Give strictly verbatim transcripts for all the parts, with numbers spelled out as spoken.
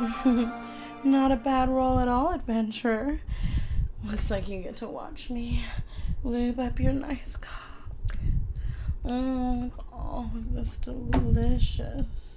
Not a bad role at all, adventurer. Looks like you get to watch me lube up your nice cock. Mm, all of this delicious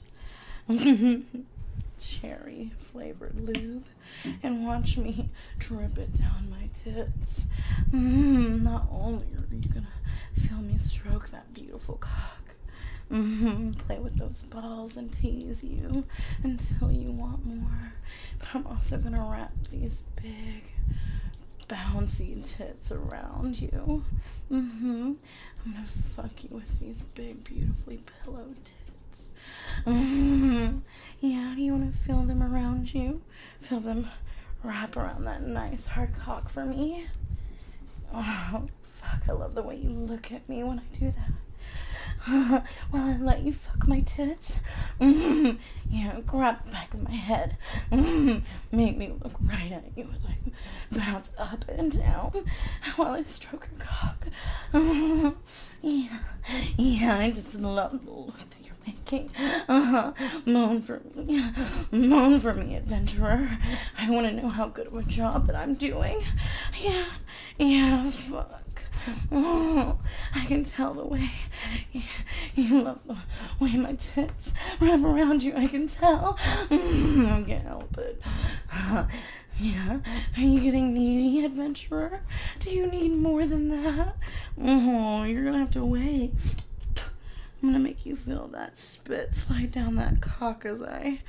cherry flavored lube, and watch me drip it down my tits. Mm, not only are you gonna feel me stroke that beautiful cock, mm-hmm, play with those balls and tease you until you want more, but I'm also gonna wrap these big bouncy tits around you. Mm-hmm. I'm gonna fuck you with these big, beautifully pillowed tits. Mm-hmm. Yeah, do you want to feel them around you? Feel them wrap around that nice hard cock for me? Oh, fuck, I love the way you look at me when I do that. While I let you fuck my tits, mm-hmm. Yeah, grab the back of my head, mm-hmm. Make me look right at you as I bounce up and down while I stroke your cock. Mm-hmm. Yeah, yeah, I just love the look that you're making. Uh-huh. Moan for me, moan for me, adventurer. I want to know how good of a job that I'm doing. Yeah, yeah, fuck. Oh, I can tell the way you, you love the way my tits wrap around you. I can tell. Mm, I can't help it. Uh, yeah. Are you getting needy, adventurer? Do you need more than that? Oh, you're gonna have to wait. I'm gonna make you feel that spit slide down that cock as I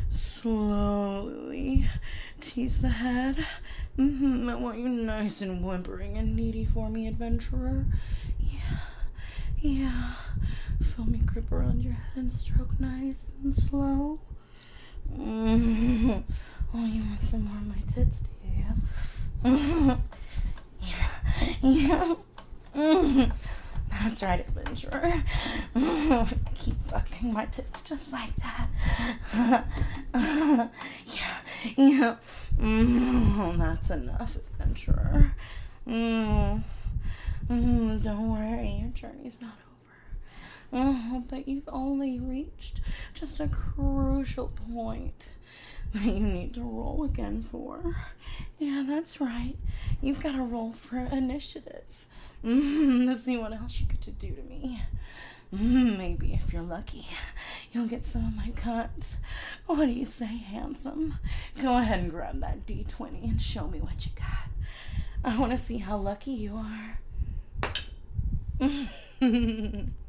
slowly tease the head. Mm-hmm. I want you nice and whimpering and needy for me, adventurer. Yeah, yeah. Feel me grip around your head and stroke nice and slow. Mm-hmm. Oh, you want some more of my tits, do you? Mm-hmm. Yeah, yeah. Mm-hmm. That's right, adventurer. Keep fucking my tits just like that. Yeah, yeah. Mm, that's enough, adventurer. Mm. Mm, don't worry, your journey's not over. Oh, but you've only reached just a crucial point that you need to roll again for. Yeah, that's right. You've got to roll for initiative. Mm, to see what else you get to do to me. Mm, maybe if you're lucky, you'll get some of my cunt. What do you say, handsome? Go ahead and grab that D twenty and show me what you got. I want to see how lucky you are.